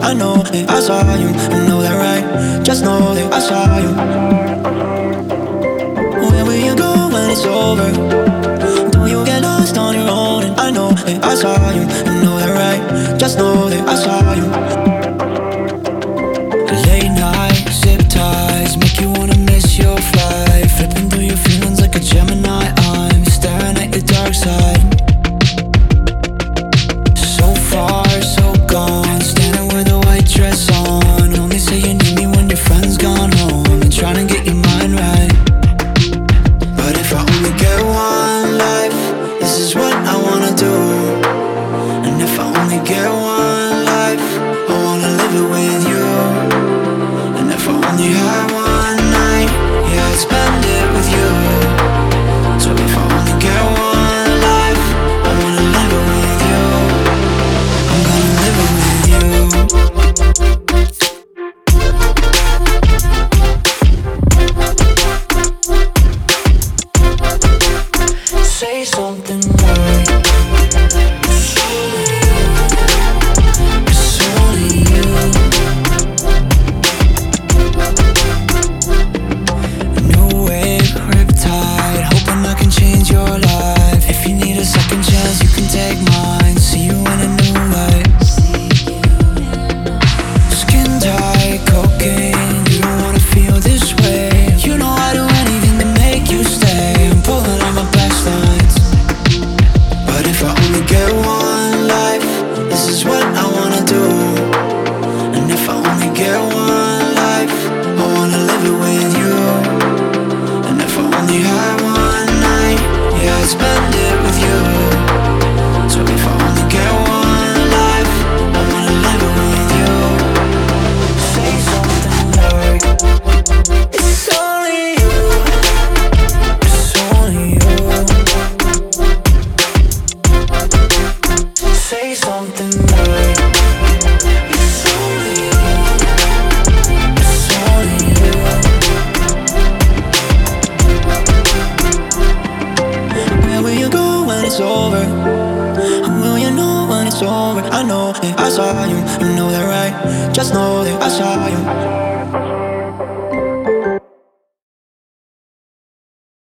I know that I saw you, you know that right? Just know that I saw you. Where will you go when it's over? Do you get lost on your own? And I know that I saw you, you know that right? Just know that I saw you. Late night, zip ties, make you wanna miss your flight. Flipping through your feelings like a Gemini. I'm staring at your dark side. So far, so gone, standing with a white dress on. Only say you need me when your friend's gone home, and trying to get your mind right. But if I only get one life, this is what I wanna do. And if I only get one life, I wanna live it with you. And if I only had one night, yeah, I'd spend it with you. So if I only get one life, I wanna live it with you. I'm gonna live it with you. Say something right. It's only you. It's only you. New wave, riptide, hoping I can change your life. If you need a second chance, you can take mine. See you in a new light. Skin tight, cocaine, you don't wanna feel this way. You know I'd do anything to make you stay. I'm pulling on my best lines. But if I only get one life, this is what I wanna do. And if I only get one life, I wanna live it with you. And if I only had one night, yeah, I'd spend it with you. So if I only get one life, I wanna live it with you. Say something like, it's only you. It's only you. Say something like, it's only you. It's only you. Where will you go when it's over? Will you know when it's over? I know that I saw you, you know that right? Just know that I saw you.